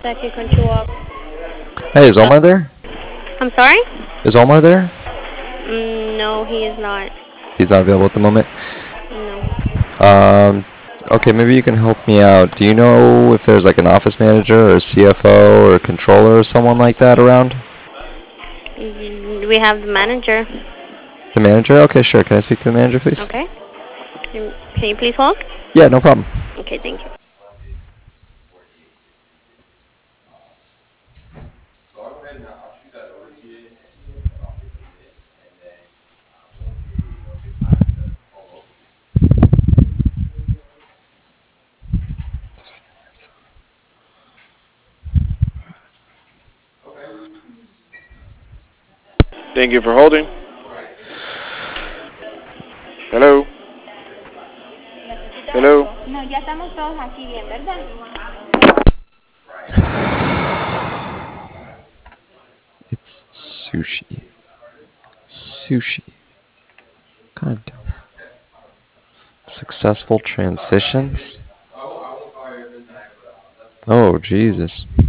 second control. Hey, is Omar there? I'm sorry? Is Omar there? No, he is not. He's not available at the moment. No. Um, okay, maybe you can help me out. Do you know if there's like an office manager or a CFO or a controller or someone like that around? We have the manager. The manager? Okay, sure. Can I speak to the manager, please? Okay. Can you please hold? Yeah, no problem. Okay, thank you. Thank you for holding. Hello. Hello. No, ya estamos todos aquí bien, ¿verdad? It's sushi. Sushi. God damn. Successful transitions? Oh, Jesus.